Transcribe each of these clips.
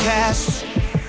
Podcast.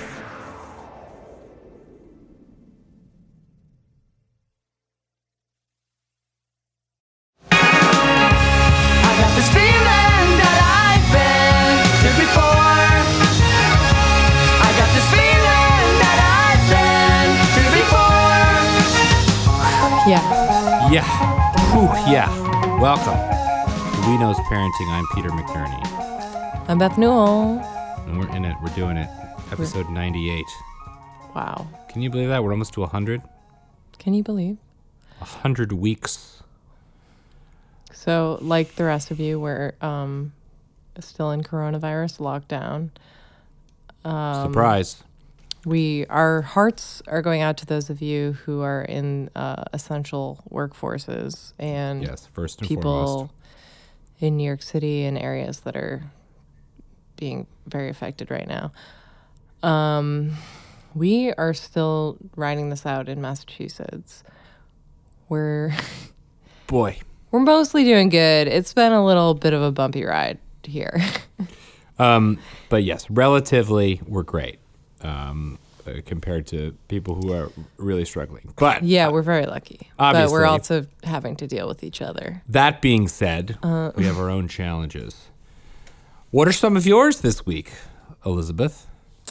I got this feeling that I've been here before. I got this feeling that I've been here before. Yeah. Yeah. Whew, yeah. Welcome to We Knows Parenting. I'm Peter McNerney. I'm Beth Newell. And we're in it. We're doing it. Episode 98. Wow. Can you believe that? We're almost to 100. Can you believe? 100 weeks. So, like the rest of you, we're still in coronavirus lockdown. Surprise. Our hearts are going out to those of you who are in essential workforces and Yes, first and people foremost. in New York City and areas that are being very affected right now. We are still riding this out in Massachusetts. We're Boy. mostly doing good. It's been a little bit of a bumpy ride here. But yes, relatively, we're great compared to people who are really struggling. But Yeah, we're very lucky. Obviously. But we're also having to deal with each other. that being said, we have our own challenges. What are some of yours this week, Elizabeth?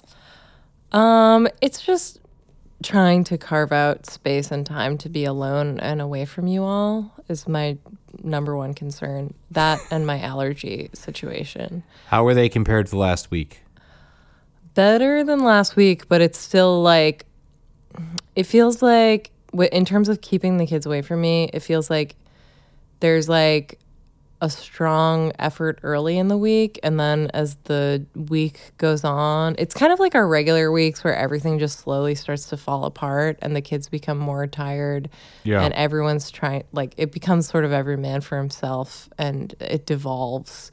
It's just trying to carve out space and time to be alone and away from you all is my number one concern. That and my allergy situation. How are they compared to last week? Better than last week, but it's still like, it feels like, in terms of keeping the kids away from me, it feels like there's like a strong effort early in the week. And then as the week goes on, it's kind of like our regular weeks where everything just slowly starts to fall apart and the kids become more tired. Yeah. And everyone's trying, like, it becomes sort of every man for himself and it devolves.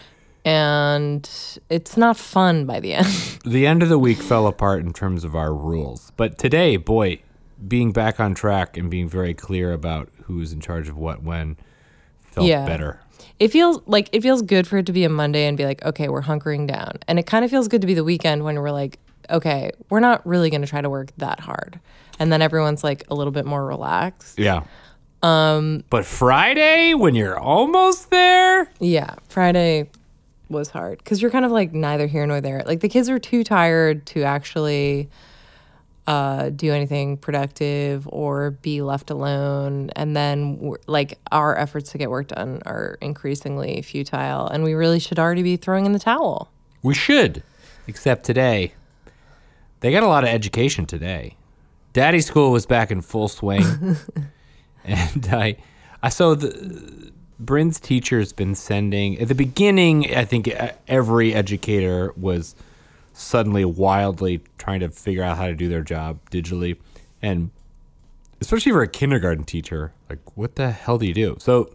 And it's not fun by the end. The end of the week fell apart in terms of our rules. But today, boy, being back on track and being very clear about who's in charge of what when felt better. It feels good for it to be a Monday and be like, okay, we're hunkering down. And it kind of feels good to be the weekend when we're like, okay, we're not really going to try to work that hard. And then everyone's like a little bit more relaxed. Yeah. But Friday, when you're almost there? Yeah, Friday was hard because you're kind of like neither here nor there. Like the kids are too tired to actually do anything productive or be left alone. And then like our efforts to get work done are increasingly futile and we really should already be throwing in the towel. We should. Except today. They got a lot of education today. Daddy school was back in full swing. And Bryn's teacher's been sending, at the beginning, I think every educator was suddenly wildly trying to figure out how to do their job digitally. And especially for a kindergarten teacher, like, what the hell do you do? So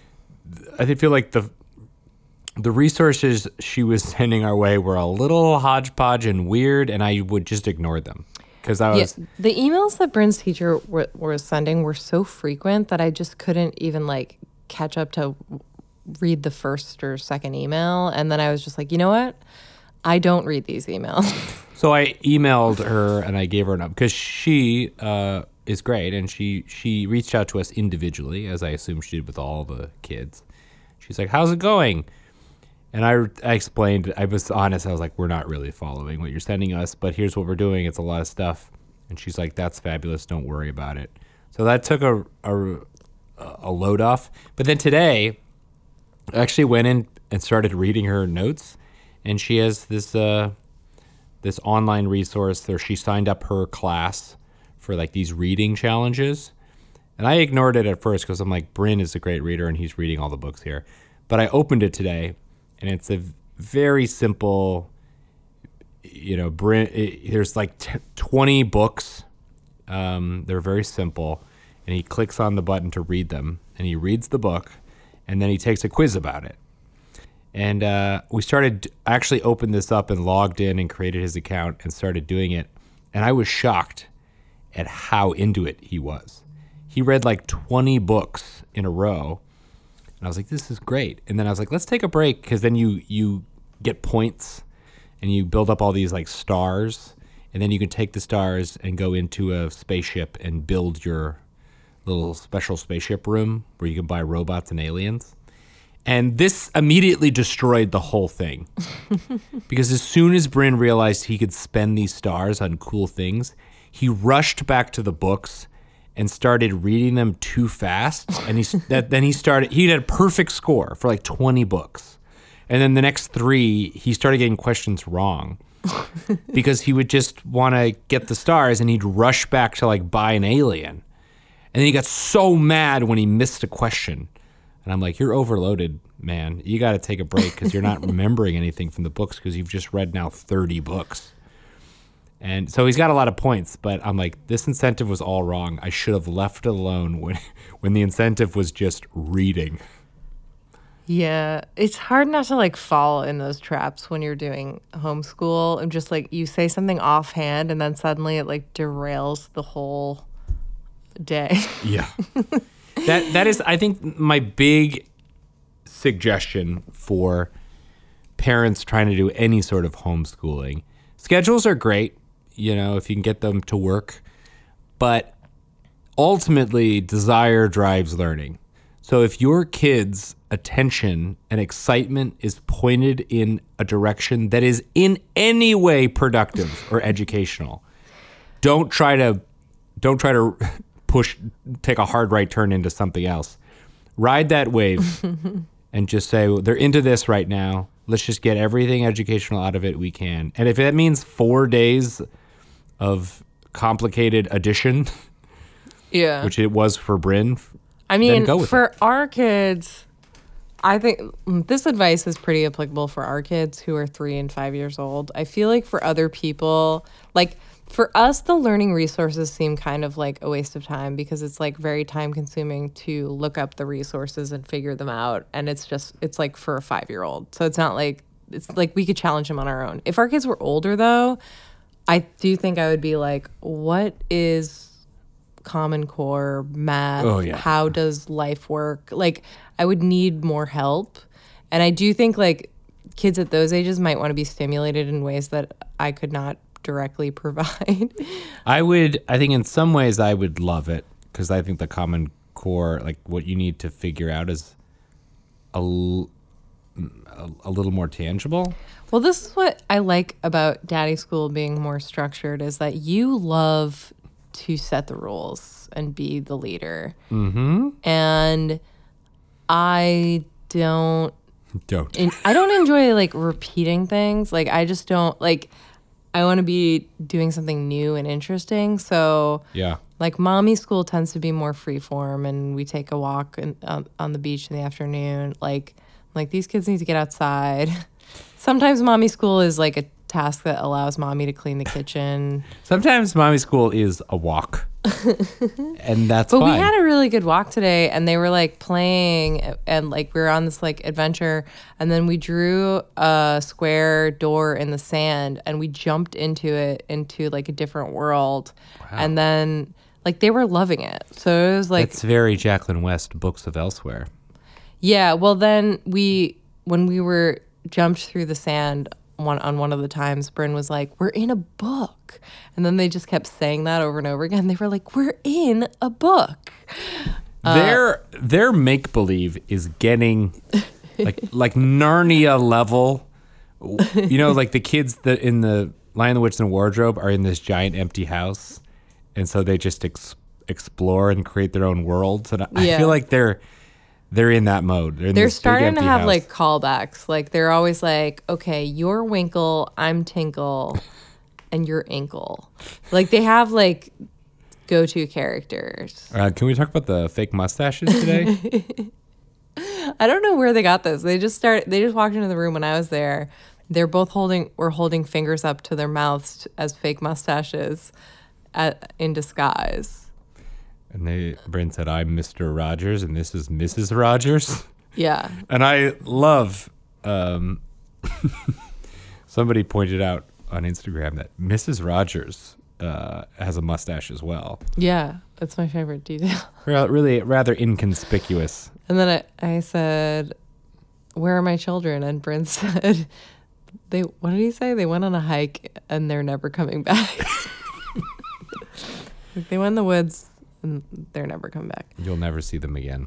I feel like the resources she was sending our way were a little hodgepodge and weird, and I would just ignore them. Because the emails that Bryn's teacher was sending were so frequent that I just couldn't even like catch up to read the first or second email. And then I was just like, you know what? I don't read these emails. So I emailed her and I gave her an up because she is great. And she reached out to us individually, as I assume she did with all the kids. She's like, how's it going? And I explained, I was honest. I was like, we're not really following what you're sending us, but here's what we're doing. It's a lot of stuff. And she's like, that's fabulous. Don't worry about it. So that took a load off. But then today, I actually went in and started reading her notes. And she has this online resource where she signed up her class for like these reading challenges. And I ignored it at first because I'm like, Bryn is a great reader and he's reading all the books here. But I opened it today and it's a very simple, there's like 20 books. They're very simple. And he clicks on the button to read them and he reads the book and then he takes a quiz about it. And we actually opened this up and logged in and created his account and started doing it. And I was shocked at how into it he was. He read like 20 books in a row. And I was like, this is great. And then I was like, let's take a break because then you get points and you build up all these like stars, and then you can take the stars and go into a spaceship and build your little special spaceship room where you can buy robots and aliens. And this immediately destroyed the whole thing. Because as soon as Bryn realized he could spend these stars on cool things, he rushed back to the books and started reading them too fast. And he had a perfect score for like 20 books. And then the next 3, he started getting questions wrong. Because he would just want to get the stars and he'd rush back to like buy an alien. And then he got so mad when he missed a question. And I'm like, you're overloaded, man. You got to take a break because you're not remembering anything from the books because you've just read now 30 books. And so he's got a lot of points, but I'm like, this incentive was all wrong. I should have left it alone when the incentive was just reading. Yeah, it's hard not to like fall in those traps when you're doing homeschool and just like you say something offhand and then suddenly it like derails the whole day. Yeah. That is, I think, my big suggestion for parents trying to do any sort of homeschooling. Schedules are great, if you can get them to work, but ultimately desire drives learning. So if your kids' attention and excitement is pointed in a direction that is in any way productive or educational, don't try to take a hard right turn into something else. Ride that wave and just say, they're into this right now. Let's just get everything educational out of it we can. And if that means 4 days of complicated addition, Yeah. which it was for Bryn, I mean, then go with for it. our kids, I think this advice is pretty applicable for our kids who are 3 and 5 years old. I feel like for other people, like for us, the learning resources seem kind of like a waste of time because it's like very time consuming to look up the resources and figure them out. And it's like for a 5-year-old. So it's like we could challenge them on our own. If our kids were older though, I do think I would be like, what is Common Core, math? Oh, yeah. How does life work? Like I would need more help. And I do think like kids at those ages might want to be stimulated in ways that I could not directly provide. I think in some ways I would love it because I think the Common Core, like what you need to figure out is a little more tangible. Well, this is what I like about Daddy School being more structured is that you love to set the rules and be the leader. Mm-hmm. And I don't enjoy like repeating things. Like I just don't like, I want to be doing something new and interesting. So Yeah. like mommy school tends to be more freeform and we take a walk on the beach in the afternoon. Like these kids need to get outside. Sometimes mommy school is like a task that allows mommy to clean the kitchen. Sometimes mommy school is a walk. And that's But fine. we had a really good walk today and they were like playing and like we were on this like adventure and then we drew a square door in the sand and we jumped into like a different world. Wow. And then like they were loving it. So it was like It's very Jacqueline West, Books of Elsewhere. Yeah, well then when we were jumped through the sand on one of the times, Bryn was like, we're in a book. And then they just kept saying that over and over again. They were like, we're in a book. Their make-believe is getting like Narnia level. Like the kids that in the Lion, the Witch, and the Wardrobe are in this giant empty house. And so they just explore and create their own worlds. And I feel like they're in that mode. They're starting to have like callbacks. Like they're always like, okay, you're Winkle, I'm Tinkle, and you're Inkle. Like they have like go-to characters. Can we talk about the fake mustaches today? I don't know where they got those. They just walked into the room when I was there. They're both holding fingers up to their mouths as fake mustaches in disguise. And Bryn said, I'm Mr. Rogers and this is Mrs. Rogers. Yeah. And I love, somebody pointed out on Instagram that Mrs. Rogers has a mustache as well. Yeah, that's my favorite detail. Really rather inconspicuous. And then I said, where are my children? And Bryn said, what did he say? They went on a hike and they're never coming back. Like they went in the woods and they're never coming back. You'll never see them again.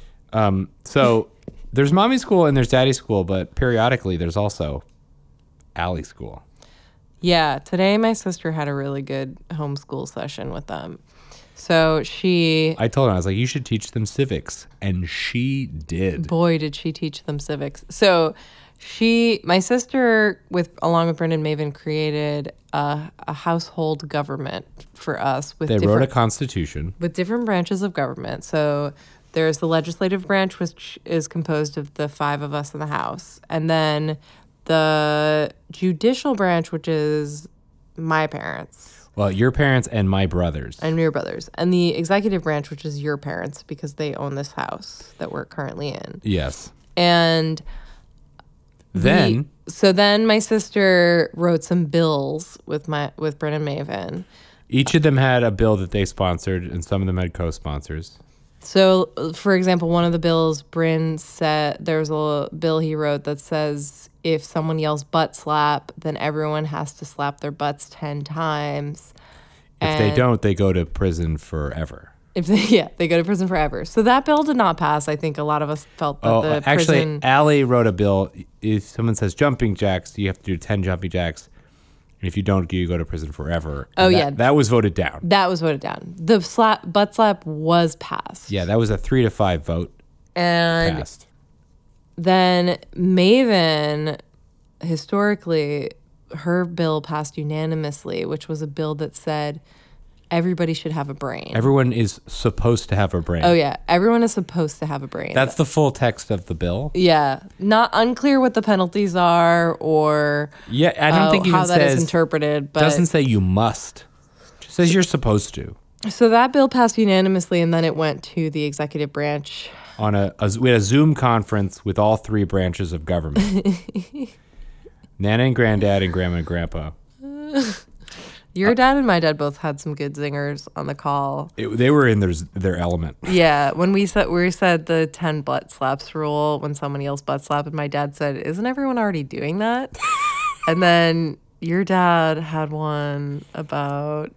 So there's mommy school and there's daddy school, but periodically there's also Allie school. Yeah, today my sister had a really good homeschool session with them. So I told her, I was like, you should teach them civics. And she did. Boy, did she teach them civics. So my sister, along with Brendan Maven, created a household government for us. They wrote a constitution. With different branches of government. So there's the legislative branch, which is composed of the 5 of us in the House. And then the judicial branch, which is my parents. Well, your parents and my brothers. And your brothers. And the executive branch, which is your parents, because they own this house that we're currently in. Yes. And then my sister wrote some bills with Brennan Maven. Each of them had a bill that they sponsored, and some of them had co-sponsors. So, for example, one of the bills, Bryn said, there's a bill he wrote that says if someone yells butt slap, then everyone has to slap their butts 10 times. If they don't, they go to prison forever. They go to prison forever. So that bill did not pass. I think a lot of us felt that actually, Allie wrote a bill. If someone says jumping jacks, you have to do 10 jumping jacks. And if you don't, you go to prison forever. That was voted down. That was voted down. The butt slap was passed. Yeah, that was a 3-5 vote. And passed. Then Maven, historically, her bill passed unanimously, which was a bill that said everybody should have a brain. Everyone is supposed to have a brain. Oh, yeah. Everyone is supposed to have a brain. That's the full text of the bill. Yeah. Not unclear what the penalties are or I don't think how that is interpreted. But doesn't say you must. It just says you're supposed to. So that bill passed unanimously, and then it went to the executive branch. We had a Zoom conference with all 3 branches of government. Nana and Granddad and Grandma and Grandpa. Your dad and my dad both had some good zingers on the call. They were in their element. Yeah, when we said the 10 butt slaps rule, when someone yells butt slap, and my dad said, "Isn't everyone already doing that?" And then your dad had one about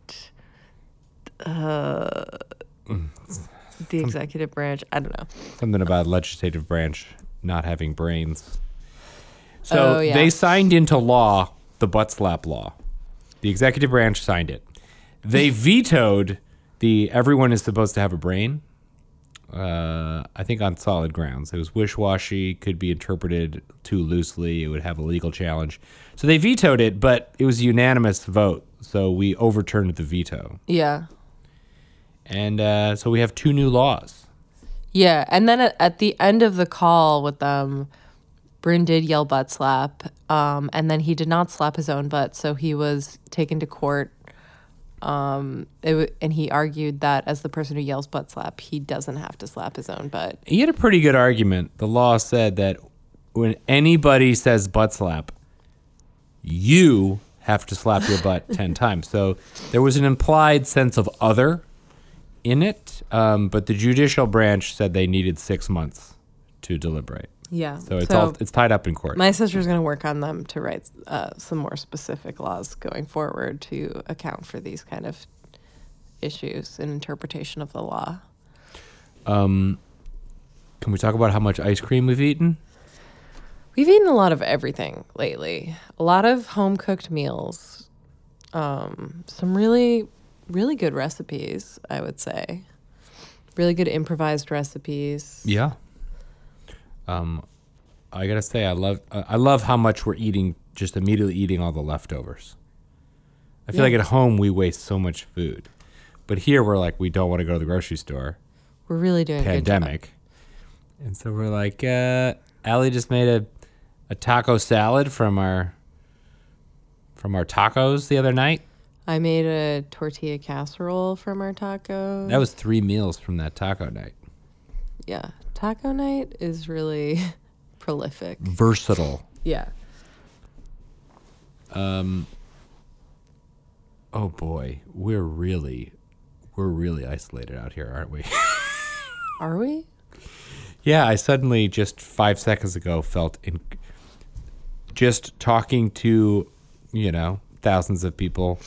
the executive branch. I don't know. Something about legislative branch not having brains. So yeah. They signed into law the butt slap law. The executive branch signed it. They vetoed the everyone is supposed to have a brain, I think on solid grounds. It was wish-washy, could be interpreted too loosely. It would have a legal challenge. So they vetoed it, but it was a unanimous vote. So we overturned the veto. Yeah. And so we have 2 new laws. Yeah, and then at the end of the call with them, Bryn did yell butt slap, and then he did not slap his own butt, so he was taken to court. And he argued that as the person who yells butt slap, he doesn't have to slap his own butt. He had a pretty good argument. The law said that when anybody says butt slap, you have to slap your butt 10 times. So there was an implied sense of other in it, but the judicial branch said they needed 6 months to deliberate. Yeah. So it's tied up in court. My sister's going to work on them to write some more specific laws going forward to account for these kind of issues in interpretation of the law. Can we talk about how much ice cream we've eaten? We've eaten a lot of everything lately. A lot of home-cooked meals. Some really, really good recipes, I would say. Really good improvised recipes. Yeah. I gotta say, I love how much we're eating, just immediately eating all the leftovers. I feel like at home we waste so much food, but here we're like, we don't want to go to the grocery store. We're really doing pandemic, a good job. And so we're like, Allie just made a taco salad from our tacos the other night. I made a tortilla casserole from our tacos. That was 3 meals from that taco night. Yeah. Taco night is really prolific. Versatile. Yeah. Oh boy, we're really isolated out here, aren't we? Are we? Yeah, I suddenly just 5 seconds ago felt just talking to, thousands of people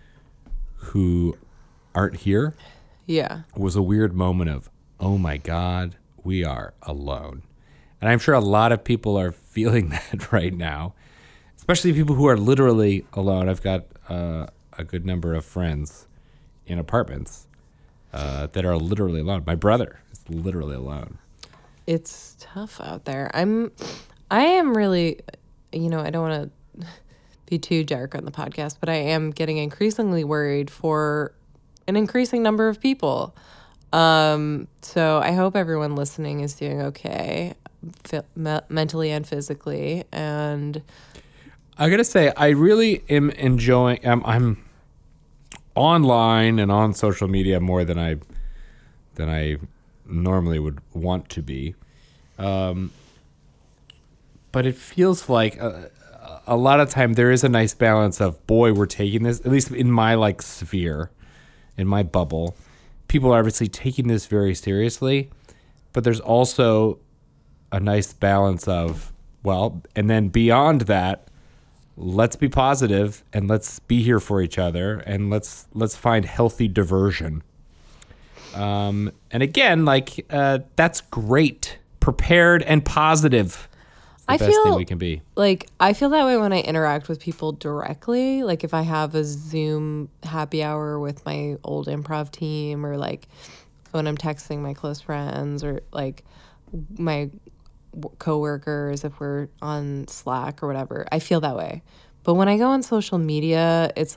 who aren't here Yeah. was a weird moment of, oh my God, we are alone. And I'm sure a lot of people are feeling that right now, especially people who are literally alone. I've got a good number of friends in apartments that are literally alone. My brother is literally alone. It's tough out there. I am really, I don't want to be too dark on the podcast, but I am getting increasingly worried for an increasing number of people. So I hope everyone listening is doing okay, mentally and physically. And I gotta say, I really am enjoying. I'm online and on social media more than I normally would want to be, but it feels like a lot of time there is a nice balance of, boy, we're taking this, at least in my sphere, in my bubble, people are obviously taking this very seriously, but there's also a nice balance of, well, and then beyond that, let's be positive and let's be here for each other and let's find healthy diversion. And again, that's great. Prepared and positive. It's the best thing we can be. I feel that way when I interact with people directly. Like if I have a Zoom happy hour with my old improv team, or when I'm texting my close friends, or my coworkers, if we're on Slack or whatever, I feel that way. But when I go on social media, it's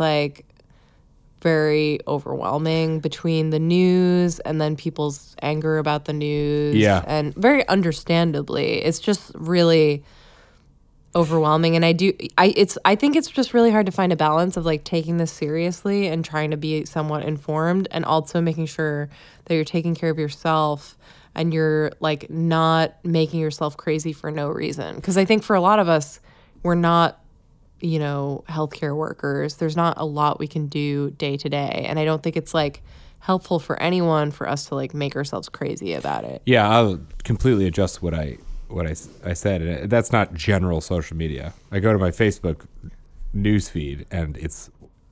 very overwhelming between the news and then people's anger about the news. Yeah. And very understandably, it's just really overwhelming. And I think it's just really hard to find a balance of taking this seriously and trying to be somewhat informed, and also making sure that you're taking care of yourself and you're not making yourself crazy for no reason. Because I think for a lot of us, we're not, healthcare workers. There's not a lot we can do day to day. And I don't think it's helpful for anyone for us to make ourselves crazy about it. Yeah, I'll completely adjust what I said. And that's not general social media. I go to my Facebook newsfeed and it's,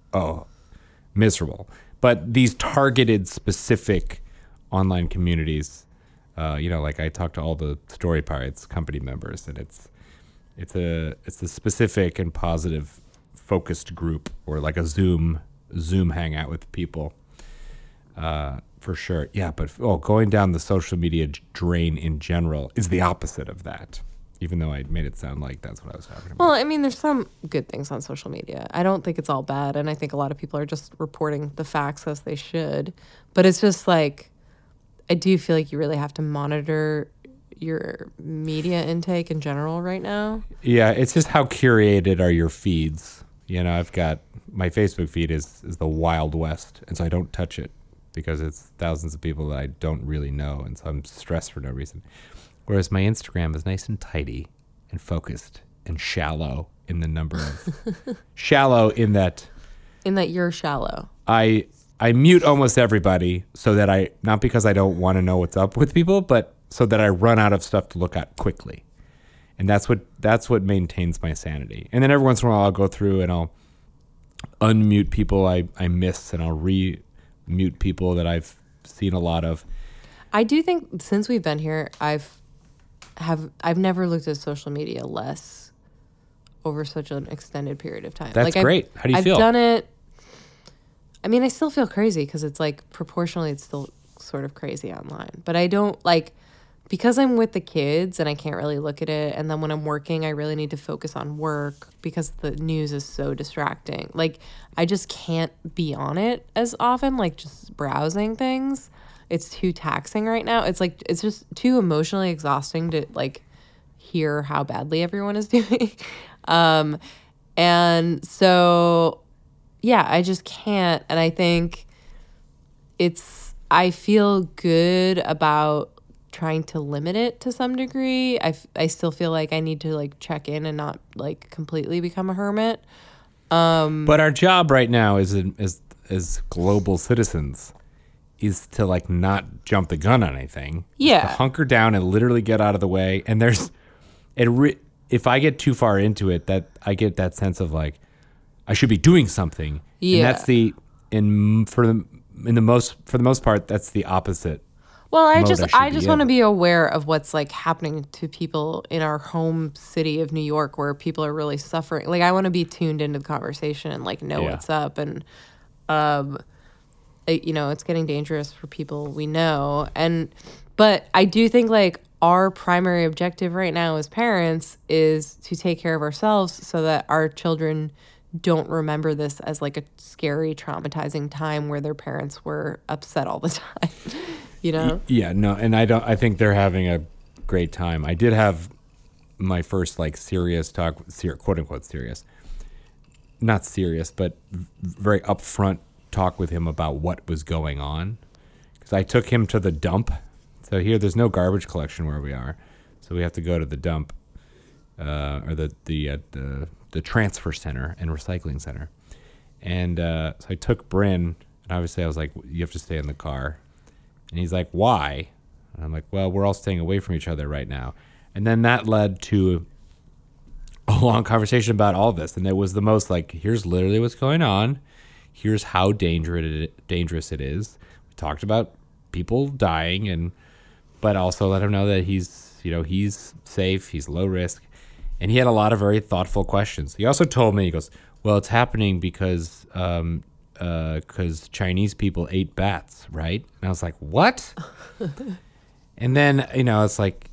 miserable. But these targeted, specific online communities, I talk to all the Story Pirates company members, and it's a specific and positive focused group, or a Zoom hangout with people, for sure. Yeah, but going down the social media drain in general is the opposite of that, even though I made it sound like that's what I was talking about. Well, I mean, there's some good things on social media. I don't think it's all bad, and I think a lot of people are just reporting the facts as they should. But it's just I do feel you really have to monitor your media intake in general right now. Yeah, it's just how curated are your feeds. I've got my Facebook feed is the Wild West, and so I don't touch it because it's thousands of people that I don't really know, and so I'm stressed for no reason. Whereas my Instagram is nice and tidy and focused and shallow in the number of shallow in that you're shallow. I mute almost everybody so that not because I don't want to know what's up with people, but so that I run out of stuff to look at quickly. And that's what maintains my sanity. And then every once in a while I'll go through and I'll unmute people I miss, and I'll re-mute people that I've seen a lot of. I do think since we've been here, I've never looked at social media less over such an extended period of time. That's great. How do you feel? I've done it. I mean, I still feel crazy because it's proportionally it's still sort of crazy online. But I don't because I'm with the kids and I can't really look at it. And then when I'm working, I really need to focus on work because the news is so distracting. I just can't be on it as often, just browsing things. It's too taxing right now. It's it's just too emotionally exhausting to hear how badly everyone is doing. And so, yeah, I just can't. And I think I feel good about trying to limit it to some degree. I still feel I need to check in and not completely become a hermit. But our job right now as global citizens is to not jump the gun on anything. Yeah. To hunker down and literally get out of the way. And if I get too far into it, that I get that sense of like I should be doing something. Yeah. And that's for the most part, that's the opposite. Well, I mode just should be want to in. be aware of what's like happening to people in our home city of New York, where people are really suffering. Like, I want to be tuned into the conversation and like know Yeah. what's up. And it's getting dangerous for people we know. But I do think like our primary objective right now as parents is to take care of ourselves so that our children don't remember this as like a scary, traumatizing time where their parents were upset all the time. Yeah, no, and I think they're having a great time. I did have my first like serious talk, quote unquote serious, not serious, but very upfront talk with him about what was going on. Because I took him to the dump. So here, there's no garbage collection where we are, so we have to go to the dump, or the transfer center and recycling center. And so I took Bryn, and obviously I was like, you have to stay in the car. And he's like, why? And I'm like, well, we're all staying away from each other right now. And then that led to a long conversation about all this. And it was the most like, here's literally what's going on. Here's how dangerous it is. We talked about people dying, but also let him know that he's safe, he's low risk. And he had a lot of very thoughtful questions. He also told me, he goes, well, it's happening because Chinese people ate bats, right? And I was like, what? And then, it's like,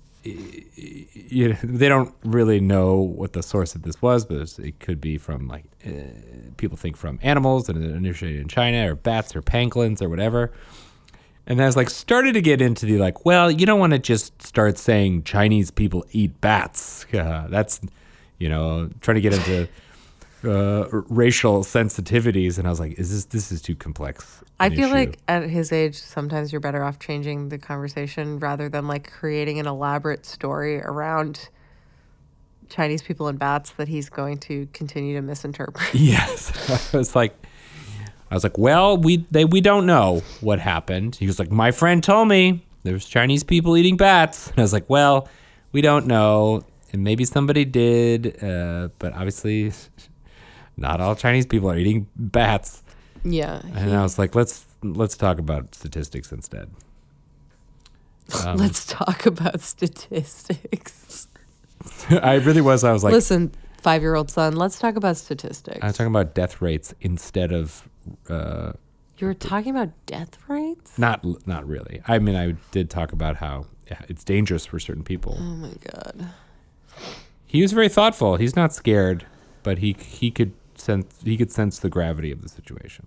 they don't really know what the source of this was, but it could be from like, people think from animals and it initiated in China or bats or pangolins or whatever. And I was like, started to get into the like, well, you don't want to just start saying Chinese people eat bats. That's, trying to get into racial sensitivities. And I was like, this is too complex. I feel like at his age, sometimes you're better off changing the conversation rather than like creating an elaborate story around Chinese people and bats that he's going to continue to misinterpret. Yes. I was like, well, we don't know what happened. He was like, my friend told me there's Chinese people eating bats. And I was like, well, we don't know. And maybe somebody did, but obviously not all Chinese people are eating bats. Yeah. And I was like, let's talk about statistics instead. Let's talk about statistics. I really was. I was like, listen, 5-year-old son, let's talk about statistics. I was talking about death rates instead of. You were talking about death rates? Not really. I mean, I did talk about how it's dangerous for certain people. Oh my God. He was very thoughtful. He's not scared, but he could sense the gravity of the situation.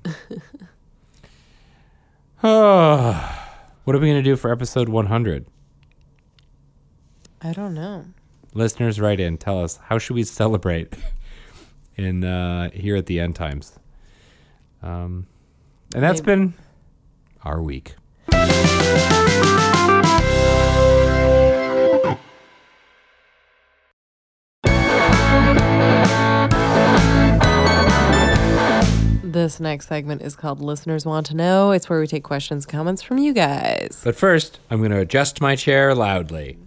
Oh, what are we going to do for episode 100? I don't know. Listeners, write in. Tell us, how should we celebrate in here at the End Times? And that's been our week. This next segment is called Listeners Want to Know. It's where we take questions, comments from you guys. But first, I'm going to adjust my chair loudly.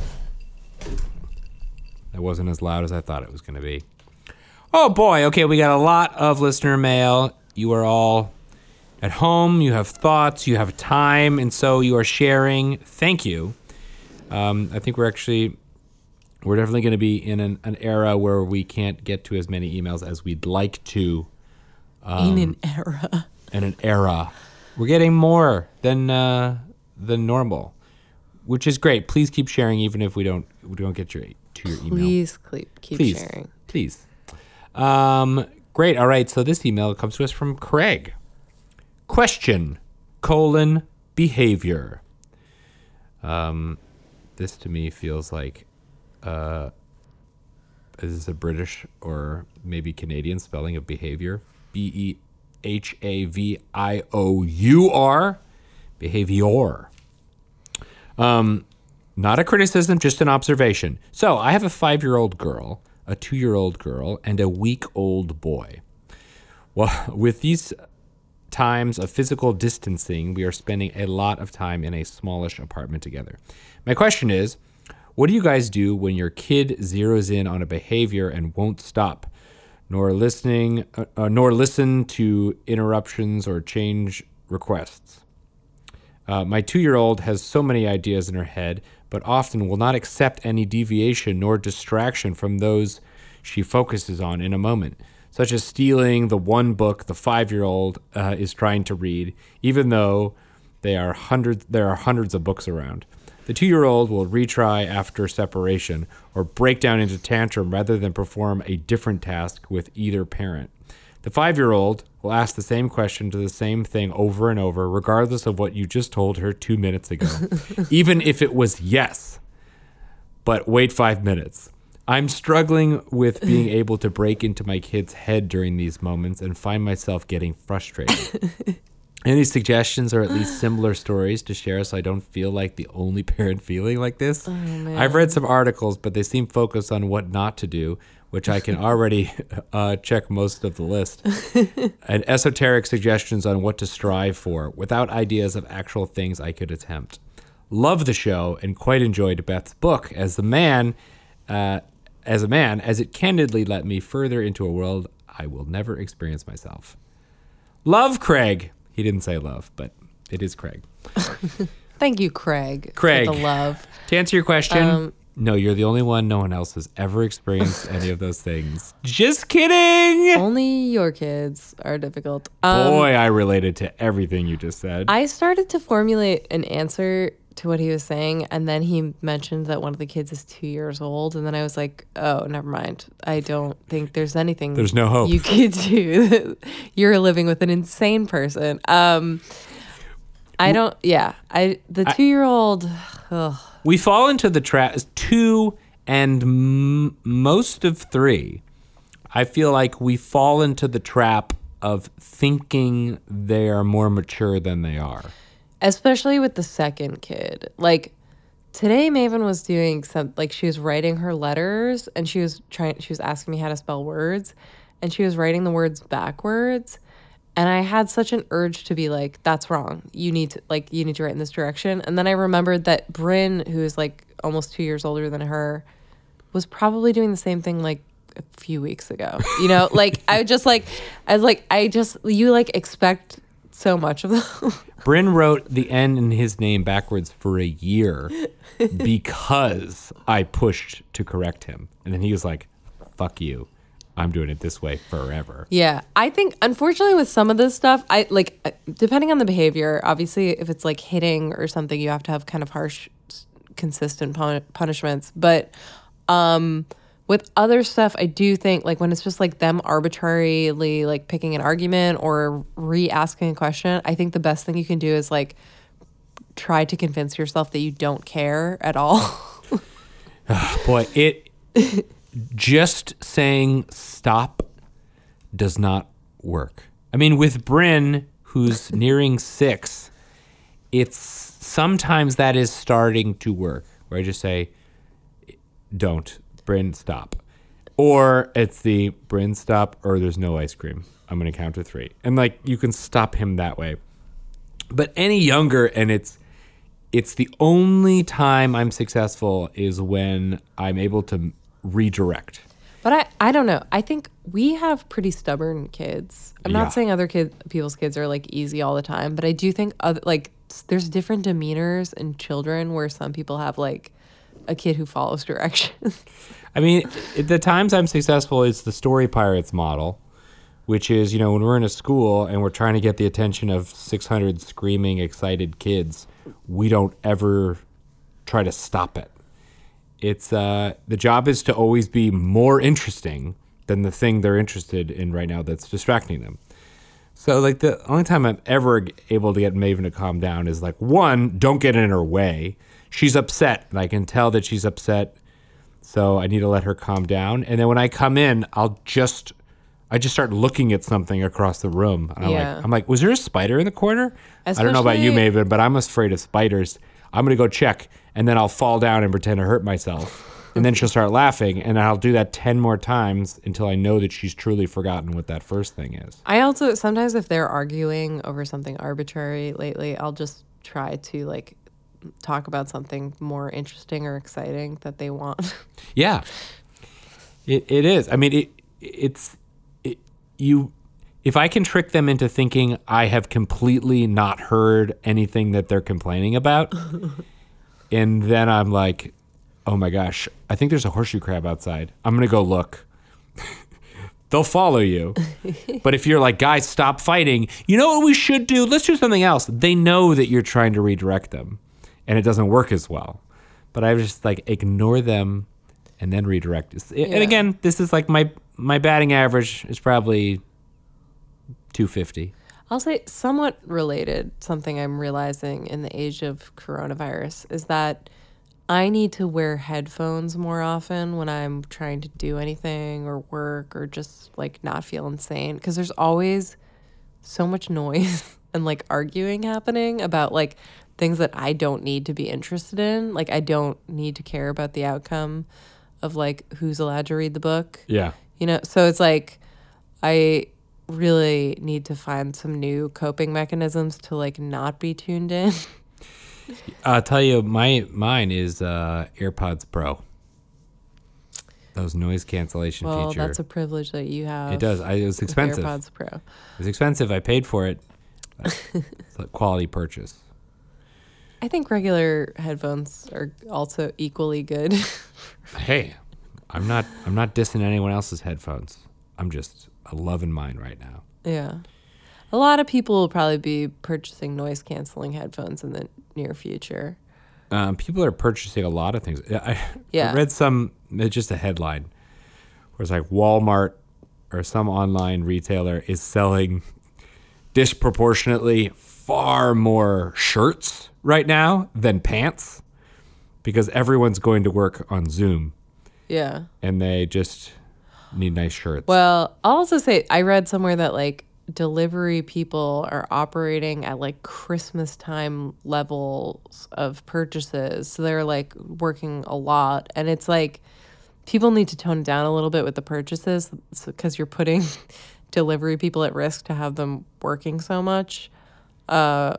That wasn't as loud as I thought it was going to be. Oh boy, okay, we got a lot of listener mail. You are all at home, you have thoughts, you have time, and so you are sharing. Thank you. I think we're definitely going to be in an era where we can't get to as many emails as we'd like to. In an era. In an era. We're getting more than normal, which is great. Please keep sharing even if we don't get to your email. Please keep sharing. Please. Great. All right. So this email comes to us from Craig. Question, behavior. This to me feels like, is this a British or maybe Canadian spelling of behavior? Behavior. Behavior. Not a criticism, just an observation. So I have a 5-year-old girl, a 2-year-old girl, and a week-old boy. Well, with these times of physical distancing, we are spending a lot of time in a smallish apartment together. My question is, What do you guys do when your kid zeroes in on a behavior and won't stop, nor listen to interruptions or change requests? My 2-year-old has so many ideas in her head, but often will not accept any deviation nor distraction from those she focuses on in a moment, such as stealing the one book the 5-year-old is trying to read, even though there are hundreds of books around. The 2-year-old will retry after separation or break down into tantrum rather than perform a different task with either parent. The 5-year-old will ask the same question to the same thing over and over, regardless of what you just told her 2 minutes ago, even if it was yes. But wait 5 minutes. I'm struggling with being able to break into my kid's head during these moments and find myself getting frustrated. Any suggestions or at least similar stories to share so I don't feel like the only parent feeling like this? Oh, man. I've read some articles, but they seem focused on what not to do, which I can already check most of the list, and esoteric suggestions on what to strive for without ideas of actual things I could attempt. Love the show and quite enjoyed Beth's book as a man, as it candidly let me further into a world I will never experience myself. Love, Craig. He didn't say love, but it is Craig. Thank you, Craig. Craig. For the love. To answer your question, no, you're the only one. No one else has ever experienced any of those things. Just kidding. Only your kids are difficult. Boy, I related to everything you just said. I started to formulate an answer to what he was saying, and then he mentioned that one of the kids is 2 years old, and then I was like, oh, never mind. I don't think there's anything. There's no hope. You could do. You're living with an insane person. The 2-year-old. We fall into the trap. 2 and most of 3. I feel like we fall into the trap of thinking they are more mature than they are. Especially with the second kid. Like, today Maven was doing she was writing her letters, and she was asking me how to spell words, and she was writing the words backwards. And I had such an urge to be like, that's wrong. You need to write in this direction. And then I remembered that Bryn, who is like almost 2 years older than her, was probably doing the same thing like a few weeks ago. You know, like you expect so much of them. Bryn wrote the N in his name backwards for a year because I pushed to correct him. And then he was like, fuck you. I'm doing it this way forever. Yeah. I think, unfortunately, with some of this stuff, depending on the behavior, obviously, if it's like hitting or something, you have to have kind of harsh, consistent punishments. But with other stuff, I do think, like, when it's just like them arbitrarily like picking an argument or re-asking a question, I think the best thing you can do is like try to convince yourself that you don't care at all. Boy, just saying stop does not work. I mean, with Bryn, who's nearing 6, it's sometimes that is starting to work, where I just say, don't, Bryn, stop. Or it's the Bryn, stop, or there's no ice cream. I'm going to count to 3. And like, you can stop him that way. But any younger, and it's the only time I'm successful is when I'm able to redirect. But I don't know. I think we have pretty stubborn kids. I'm not saying other people's kids are like easy all the time, but I do think there's different demeanors in children where some people have like a kid who follows directions. I mean, the times I'm successful is the Story Pirates model, which is, you know, when we're in a school and we're trying to get the attention of 600 screaming, excited kids, we don't ever try to stop it. It's the job is to always be more interesting than the thing they're interested in right now that's distracting them. So like the only time I'm ever able to get Maven to calm down is like, 1, don't get in her way. She's upset, and I can tell that she's upset, so I need to let her calm down. And then when I come in, I just start looking at something across the room. And I'm like, was there a spider in the corner? I don't know about you, Maven, but I'm afraid of spiders. I'm going to go check, and then I'll fall down and pretend to hurt myself. And then she'll start laughing, and I'll do that 10 more times until I know that she's truly forgotten what that first thing is. I also, sometimes if they're arguing over something arbitrary lately, I'll just try to like talk about something more interesting or exciting that they want. Yeah, it is. I mean, if I can trick them into thinking I have completely not heard anything that they're complaining about, and then I'm like, oh my gosh, I think there's a horseshoe crab outside. I'm going to go look. They'll follow you. But if you're like, guys, stop fighting. You know what we should do? Let's do something else. They know that you're trying to redirect them, and it doesn't work as well. But I just like ignore them and then redirect. And again, this is like my batting average is probably 250. I'll say somewhat related, something I'm realizing in the age of coronavirus is that I need to wear headphones more often when I'm trying to do anything or work or just like not feel insane, because there's always so much noise and like arguing happening about like things that I don't need to be interested in. Like I don't need to care about the outcome of like who's allowed to read the book. Yeah. You know, so it's like I really need to find some new coping mechanisms to like not be tuned in. I'll tell you, mine is AirPods Pro. Those noise cancellation Well, feature. that's a privilege that you have. It does. It was with expensive. AirPods Pro. It was expensive. I paid for it. It's a quality purchase. I think regular headphones are also equally good. Hey, I'm not dissing anyone else's headphones. I'm just loving mine right now. Yeah. A lot of people will probably be purchasing noise canceling headphones in the near future. People are purchasing a lot of things. I read just a headline where it's like Walmart or some online retailer is selling disproportionately far more shirts right now than pants because everyone's going to work on Zoom. Yeah. And they just need nice shirts. Well, I'll also say I read somewhere that like delivery people are operating at like Christmas time levels of purchases. So they're like working a lot. And it's like people need to tone it down a little bit with the purchases because you're putting delivery people at risk to have them working so much. But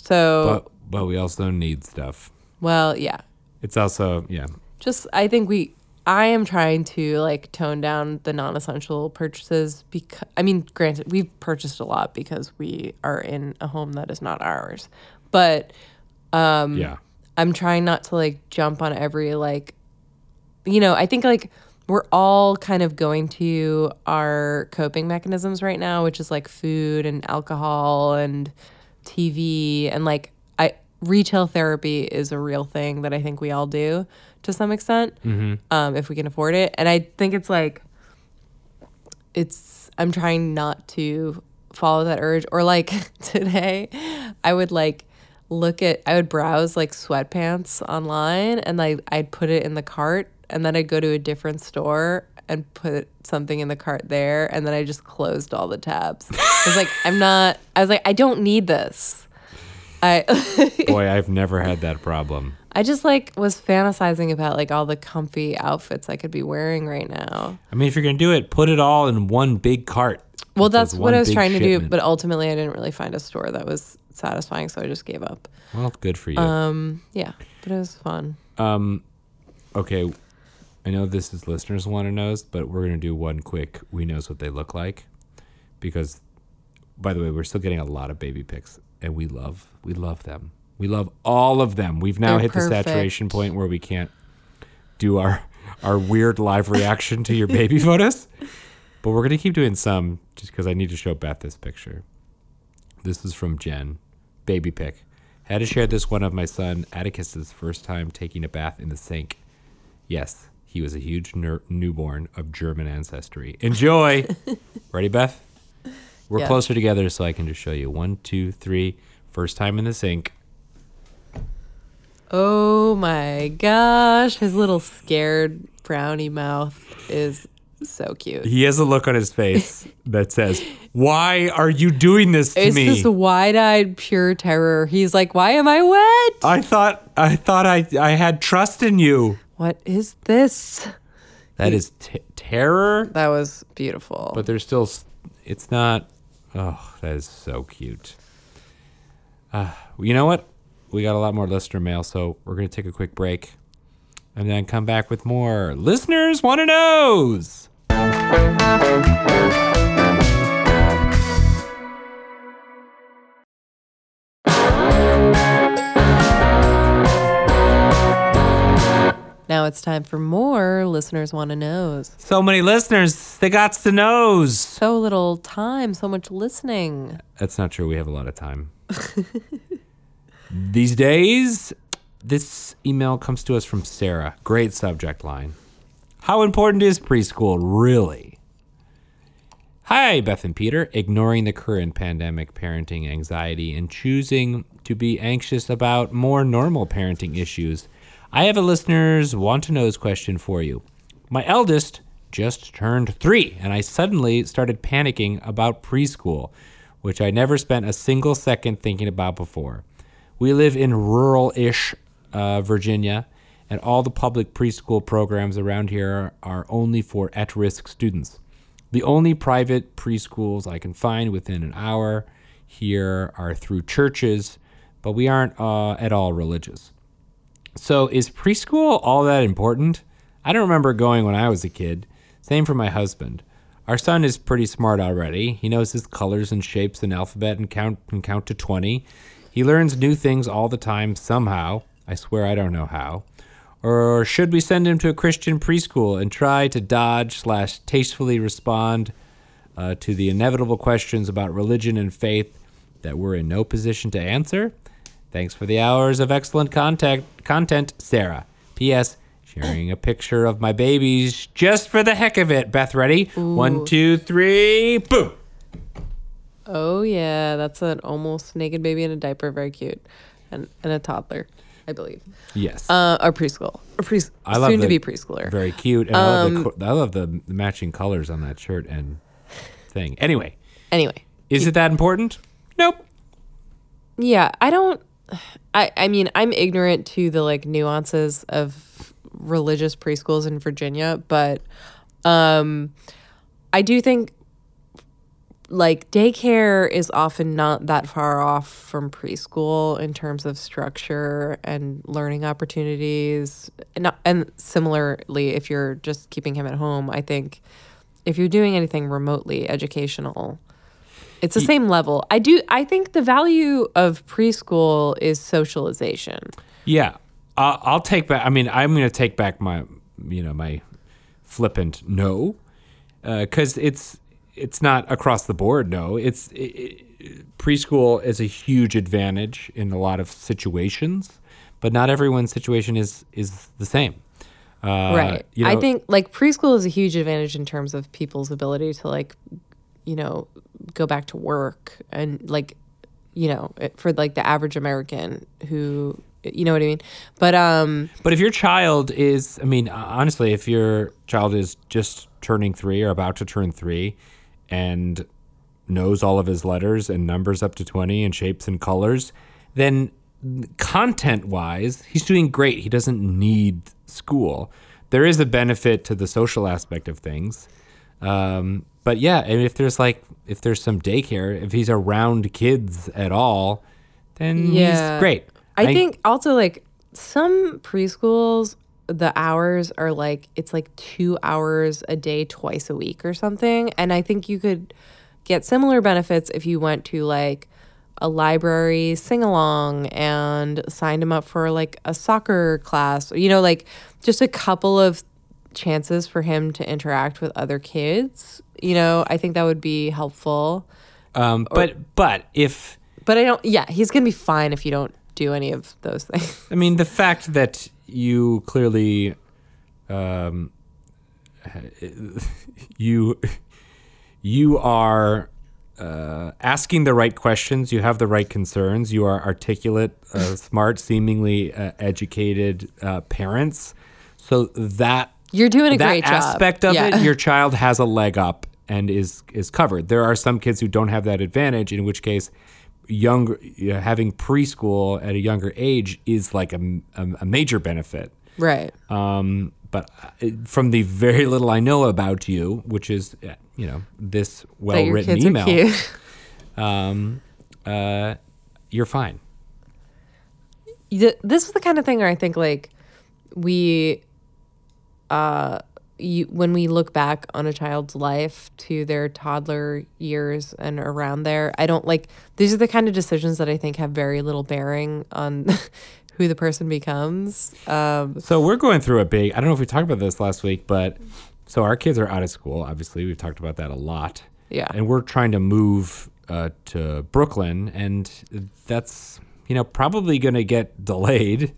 we also need stuff. Well, yeah. It's also, yeah. Just, I am trying to like tone down the non-essential purchases because, I mean, granted, we've purchased a lot because we are in a home that is not ours. But Yeah. I'm trying not to like jump on every like, you know, I think like we're all kind of going to our coping mechanisms right now, which is like food and alcohol and TV and like retail therapy is a real thing that I think we all do to some extent, if we can afford it. And I think it's like, I'm trying not to follow that urge. Or like today, I would browse like sweatpants online and like I'd put it in the cart and then I'd go to a different store and put something in the cart there. And then I just closed all the tabs. I was like, I don't need this. Boy, I've never had that problem. I just like was fantasizing about like all the comfy outfits I could be wearing right now. I mean, if you're going to do it, put it all in one big cart. Well, that's what I was trying to do, shipment. but ultimately I didn't really find a store that was satisfying, so I just gave up. Well, good for you. Yeah, but it was fun. Okay, I know this is listeners want to know, but we're going to do one quick we knows what they look like. Because, by the way, we're still getting a lot of baby pics, and we love them. We love all of them. We've now They're hit perfect. the saturation point where we can't do our weird live reaction to your baby photos. But we're going to keep doing some just because I need to show Beth this picture. This is from Jen. Baby pic. Had to share this one of my son Atticus's first time taking a bath in the sink. Yes, he was a huge newborn of German ancestry. Enjoy! Ready, Beth? We're Yeah. closer together so I can just show you. 1, 2, 3. First time in the sink. Oh my gosh, his little scared frowny mouth is so cute. He has a look on his face that says, "Why are you doing this to It's me?" just wide-eyed pure terror. He's like, "Why am I wet? I thought I had trust in you. What is this?" That is terror. That was beautiful. But there's still, it's not. Oh, that is so cute. You know what? we got a lot more listener mail, so we're going to take a quick break and then come back with more Listeners Wanna Knows. Now it's time for more Listeners Wanna Knows. So many listeners, they got to knows. So little time, so much listening. That's not true. We have a lot of time. These days, this email comes to us from Sarah. Great subject line. How important is preschool, really? Hi, Beth and Peter. Ignoring the current pandemic parenting anxiety and choosing to be anxious about more normal parenting issues, I have a listener's want-to-knows question for you. My eldest just turned 3, and I suddenly started panicking about preschool, which I never spent a single second thinking about before. We live in rural-ish Virginia, and all the public preschool programs around here are only for at-risk students. The only private preschools I can find within an hour here are through churches, but we aren't at all religious. So is preschool all that important? I don't remember going when I was a kid. Same for my husband. Our son is pretty smart already. He knows his colors and shapes and alphabet and can count to 20. He learns new things all the time somehow. I swear I don't know how. Or should we send him to a Christian preschool and try to dodge/tastefully respond to the inevitable questions about religion and faith that we're in no position to answer? Thanks for the hours of excellent content, Sarah. P.S. Sharing a picture of my babies just for the heck of it. Beth, ready? Ooh. 1, 2, 3, boom. Oh yeah, that's an almost naked baby in a diaper, very cute, and a toddler, I believe. Yes. Or preschool, I love soon to the- be preschooler. Very cute. And I love the matching colors on that shirt and thing. Anyway, is it that important? Nope. Yeah, I mean, I'm ignorant to the like nuances of religious preschools in Virginia, but I do think like daycare is often not that far off from preschool in terms of structure and learning opportunities. And similarly, if you're just keeping him at home, I think if you're doing anything remotely educational, it's the same level. I think the value of preschool is socialization. Yeah. I'll take back. I mean, I'm going to take back my flippant no, because it's not across the board. No, preschool is a huge advantage in a lot of situations, but not everyone's situation is the same. Right. I think like preschool is a huge advantage in terms of people's ability to like, go back to work and like, for like the average American who, you know what I mean? But if your child is, I mean, honestly, if your child is just turning 3 or about to turn 3 and knows all of his letters and numbers up to 20 and shapes and colors, then content-wise, he's doing great. He doesn't need school. There is a benefit to the social aspect of things. But yeah, and if there's some daycare, if he's around kids at all, then he's great. I think also like some preschools, the hours are like, it's like 2 hours a day, twice a week or something. And I think you could get similar benefits if you went to like a library sing-along and signed him up for like a soccer class, like just a couple of chances for him to interact with other kids. I think that would be helpful. But he's going to be fine if you don't do any of those things. I mean, the fact that you clearly, you are asking the right questions. You have the right concerns. You are articulate, smart, seemingly educated parents. So that you're doing a great job. That aspect of it, your child has a leg up and is covered. There are some kids who don't have that advantage, in which case having preschool at a younger age is like a major benefit. Right. But from the very little I know about you, which is, this well-written email, you're fine. this is the kind of thing where I think like we when we look back on a child's life to their toddler years and around there, I don't like, these are the kind of decisions that I think have very little bearing on who the person becomes. So we're going through I don't know if we talked about this last week, but so our kids are out of school. Obviously, we've talked about that a lot. Yeah. And we're trying to move to Brooklyn, and that's, probably going to get delayed.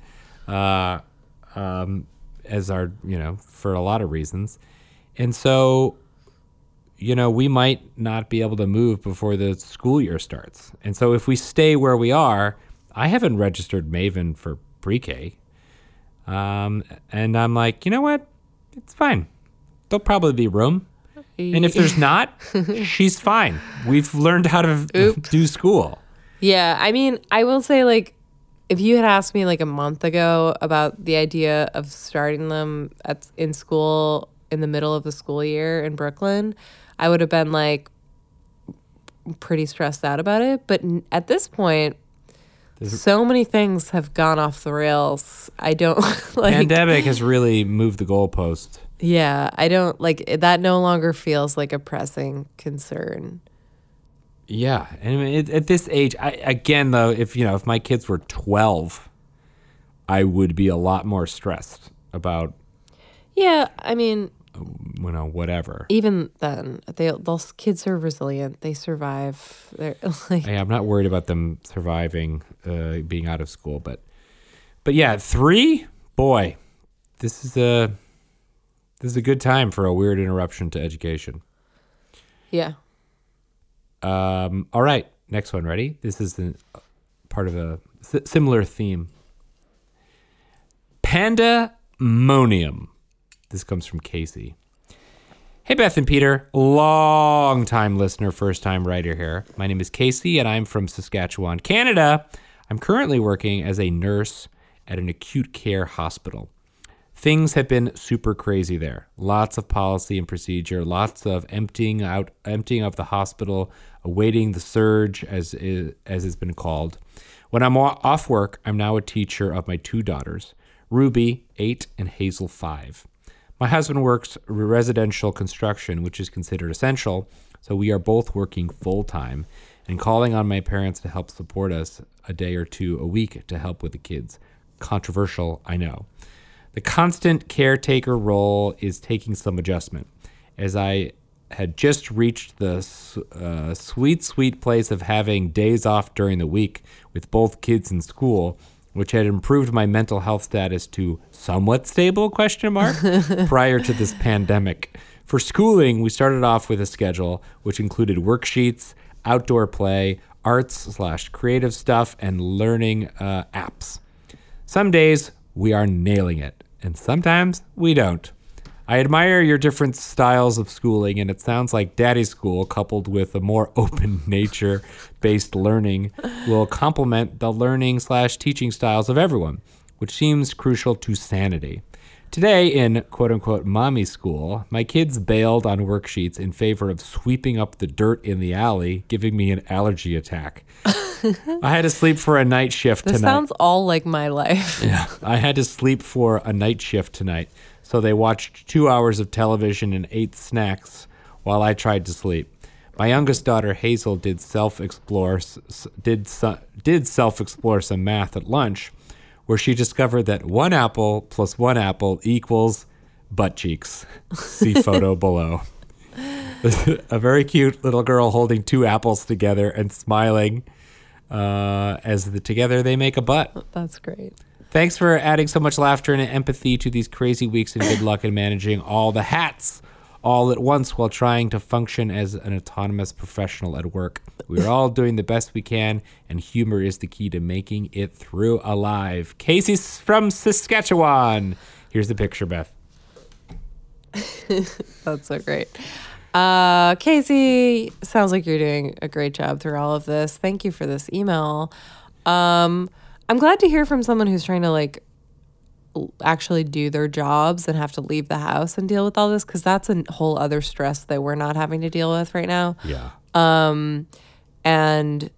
As our, for a lot of reasons. And so, we might not be able to move before the school year starts. And so if we stay where we are, I haven't registered Maven for pre-K. And I'm like, you know what? It's fine. There'll probably be room. And if there's not, she's fine. We've learned how to do school. Yeah. I mean, I will say like, if you had asked me like a month ago about the idea of starting them in school in the middle of the school year in Brooklyn, I would have been like pretty stressed out about it. But at this point, so many things have gone off the rails. I don't like. Pandemic has really moved the goalpost. Yeah, I don't like that. No longer feels like a pressing concern. Yeah, and at this age, again though, if my kids were 12, I would be a lot more stressed about. Yeah, I mean, whatever. Even then, those kids are resilient. They survive. They're like. I'm not worried about them surviving, being out of school, but yeah, 3, boy, this is a good time for a weird interruption to education. Yeah. All right, next one. Ready? This is part of a similar theme. Pandemonium. This comes from Casey. Hey, Beth and Peter, long-time listener, first-time writer here. My name is Casey, and I'm from Saskatchewan, Canada. I'm currently working as a nurse at an acute care hospital. Things have been super crazy there. Lots of policy and procedure, lots of emptying of the hospital, awaiting the surge, as it's been called. When I'm off work, I'm now a teacher of my 2 daughters, Ruby, 8, and Hazel, 5. My husband works residential construction, which is considered essential, so we are both working full-time and calling on my parents to help support us a day or 2 a week to help with the kids. Controversial, I know. The constant caretaker role is taking some adjustment, as I had just reached the sweet place of having days off during the week with both kids in school, which had improved my mental health status to somewhat stable, prior to this pandemic. For schooling, we started off with a schedule which included worksheets, outdoor play, arts/creative stuff, and learning apps. Some days we are nailing it, and sometimes we don't. I admire your different styles of schooling, and it sounds like Daddy's School, coupled with a more open nature-based learning, will complement the learning/teaching styles of everyone, which seems crucial to sanity. Today, in quote-unquote mommy school, my kids bailed on worksheets in favor of sweeping up the dirt in the alley, giving me an allergy attack. I had to sleep for a night shift tonight. This sounds all like my life. Yeah, I had to sleep for a night shift tonight, so they watched 2 hours of television and ate snacks while I tried to sleep. My youngest daughter Hazel did self-explore some math at lunch, where she discovered that 1 apple plus 1 apple equals butt cheeks. See photo below. A very cute little girl holding 2 apples together and smiling together they make a butt. That's great. Thanks for adding so much laughter and empathy to these crazy weeks, and good luck in managing all the hats all at once while trying to function as an autonomous professional at work. We're all doing the best we can, and humor is the key to making it through alive. Casey's from Saskatchewan. Here's the picture, Beth. That's so great. Casey, sounds like you're doing a great job through all of this. Thank you for this email. I'm glad to hear from someone who's trying to actually do their jobs and have to leave the house and deal with all this, because that's a whole other stress that we're not having to deal with right now. Yeah. And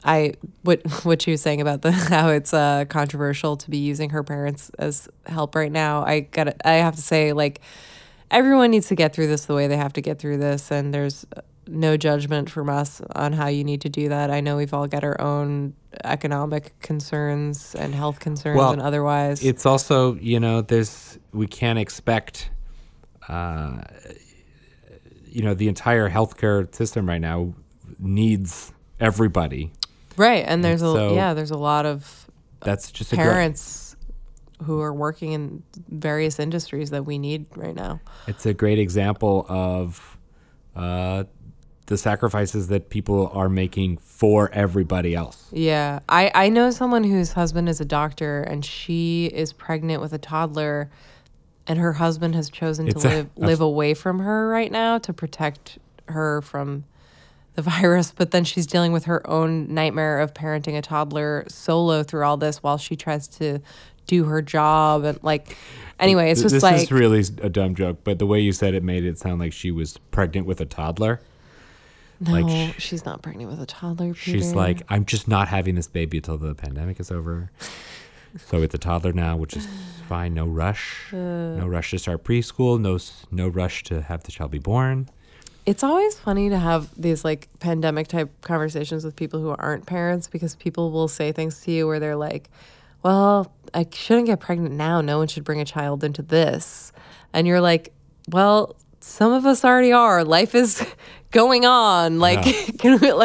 what she was saying about how it's controversial to be using her parents as help right now. I have to say, like, everyone needs to get through this the way they have to get through this, and there's no judgment from us on how you need to do that. I know we've all got our own economic concerns and health concerns and otherwise. It's also, we can't expect, the entire healthcare system right now needs everybody. Right, and there's there's a lot of that's just parents who are working in various industries that we need right now. It's a great example of the sacrifices that people are making for everybody else. Yeah, I know someone whose husband is a doctor, and she is pregnant with a toddler, and her husband has chosen to live away from her right now to protect her from the virus, but then she's dealing with her own nightmare of parenting a toddler solo through all this while she tries to do her job. And anyway, it's just this is really a dumb joke, but the way you said it made it sound like she was pregnant with a toddler. No, she's not pregnant with a toddler, Peter. She's like, I'm just not having this baby until the pandemic is over. So it's a toddler now, which is fine. No rush. No rush to start preschool. No rush to have the child be born. It's always funny to have these pandemic type conversations with people who aren't parents, because people will say things to you where they're like, well, I shouldn't get pregnant now. No one should bring a child into this. And you're like, well, some of us already are. Life is going on. Can we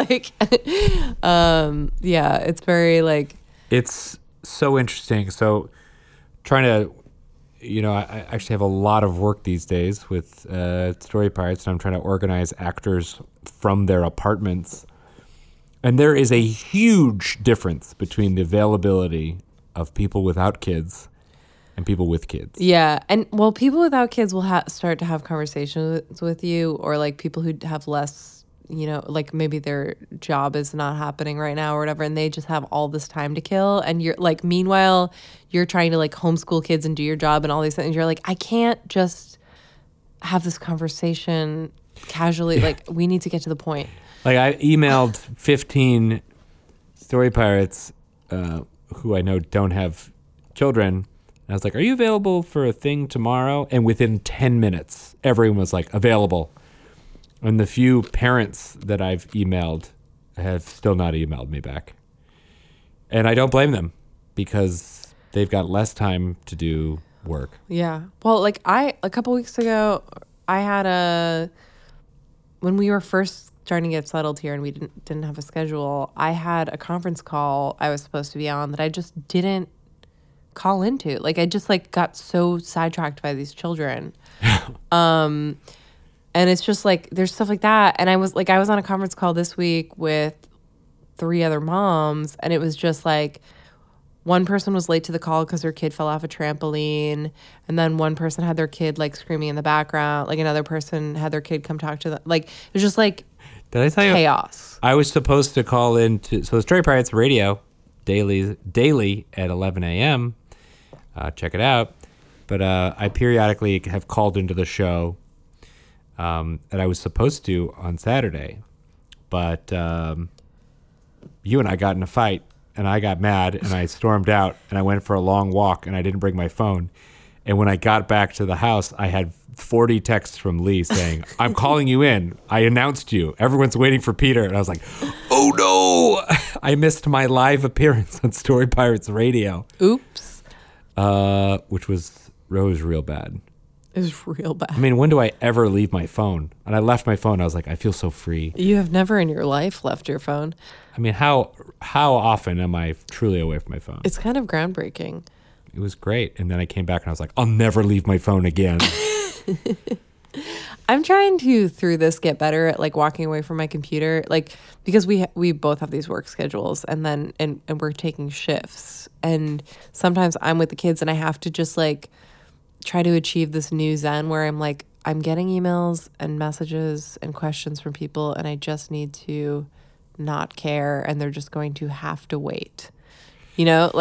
it's very It's so interesting. So trying to, I actually have a lot of work these days with Story Pirates, and I'm trying to organize actors from their apartments. And there is a huge difference between the availability of people without kids and people with kids. Yeah. And people without kids will start to have conversations with you, or people who have less, maybe their job is not happening right now or whatever, and they just have all this time to kill. And you're meanwhile, you're trying to homeschool kids and do your job and all these things. You're like, I can't just have this conversation casually. We need to get to the point. I emailed 15 Story Pirates who I know don't have children. And I was like, are you available for a thing tomorrow? And within 10 minutes, everyone was available. And the few parents that I've emailed have still not emailed me back. And I don't blame them, because they've got less time to do work. Yeah. Well, a couple weeks ago, I had when we were first starting to get settled here and we didn't have a schedule, I had a conference call I was supposed to be on that I just didn't call into. I just got so sidetracked by these children. And it's just there's stuff like that. And I was on a conference call this week with 3 other moms, and it was just one person was late to the call because her kid fell off a trampoline, and then one person had their kid screaming in the background. Another person had their kid come talk to them. It was just did I tell you? Chaos. I was supposed to call into the Story Pirates radio daily at 11 a.m. Check it out. But I periodically have called into the show. And I was supposed to on Saturday, but you and I got in a fight, and I got mad, and I stormed out, and I went for a long walk, and I didn't bring my phone. And when I got back to the house, I had 40 texts from Lee saying, I'm calling you in. I announced you. Everyone's waiting for Peter. And I was like, oh no, I missed my live appearance on Story Pirates Radio. Oops. Which was real bad. It was real bad. I mean, when do I ever leave my phone? And I left my phone. I was like, I feel so free. You have never in your life left your phone. I mean, how often am I truly away from my phone? It's kind of groundbreaking. It was great. And then I came back and I was like, I'll never leave my phone again. I'm trying to, through this, get better at walking away from my computer, because we both have these work schedules, and then and we're taking shifts, and sometimes I'm with the kids and I have to just try to achieve this new zen where I'm getting emails and messages and questions from people, and I just need to not care, and they're just going to have to wait.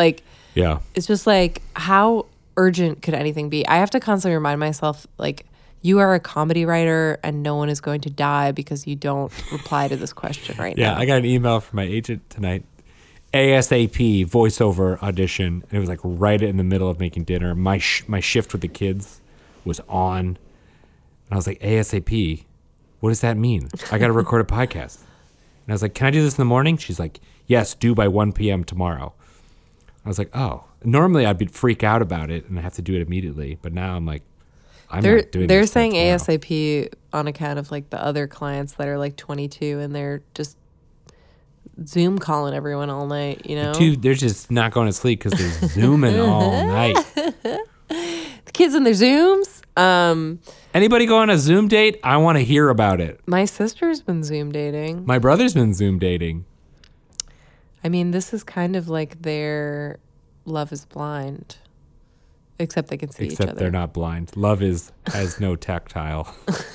Yeah. It's just how urgent could anything be? I have to constantly remind myself, you are a comedy writer and no one is going to die because you don't reply to this question right now. Yeah, I got an email from my agent tonight. ASAP voiceover audition. And it was like right in the middle of making dinner. My shift with the kids was on. And I was like, ASAP? What does that mean? I got to record a podcast. And I was like, can I do this in the morning? She's like, yes, due by 1 p.m. tomorrow. I was like, oh. Normally I'd freak out about it and I have to do it immediately. But now I'm like, I'm not doing They're this saying tomorrow. ASAP on account of like the other clients that are like 22 and they're just Zoom calling everyone all night, you know? Dude, they're just not going to sleep because they're Zooming all night. The kids and their Zooms. Anybody go on a Zoom date? I want to hear about it. My sister's been Zoom dating. My brother's been Zoom dating. I mean, this is kind of like their Love is Blind. Except they can see each Except other. they're not blind. Love has no tactile.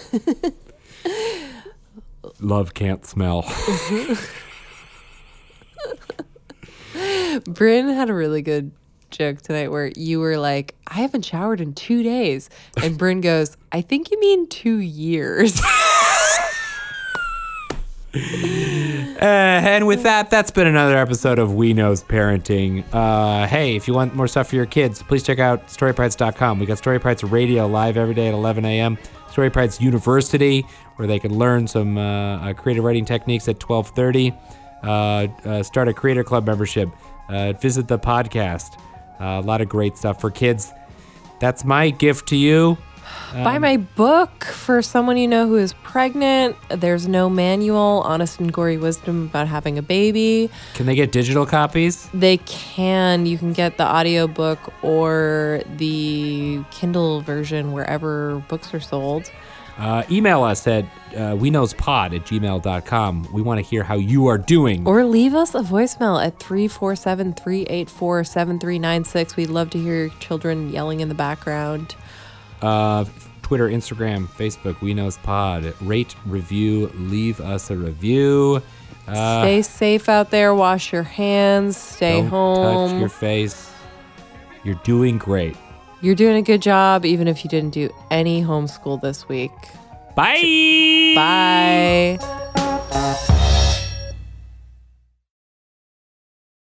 Love can't smell. Bryn had a really good joke tonight where you were like, I haven't showered in 2 days. And Bryn goes, I think you mean 2 years. And with that, that's been another episode of We Knows Parenting. Hey, if you want more stuff for your kids, please check out StoryPrides.com. We got Story Prides Radio live every day at 11 a.m. Story Prides University, where they can learn some creative writing techniques at 12:30. Start a Creator Club membership. Visit the podcast. A lot of great stuff for kids. That's my gift to you. Buy my book for someone you know who is pregnant. There's no manual, honest and gory wisdom about having a baby. Can they get digital copies? They can. You can get the audiobook or the Kindle version wherever books are sold. Email us at weknowspod@gmail.com. We want to hear how you are doing. Or leave us a voicemail at 347-384-7396. We'd love to hear your children yelling in the background. Twitter, Instagram, Facebook, We Knows Pod. Rate, review, leave us a review. Stay safe out there. Wash your hands. Stay Don't home. touch your face. You're doing great. You're doing a good job, even if you didn't do any homeschool this week. Bye. Bye.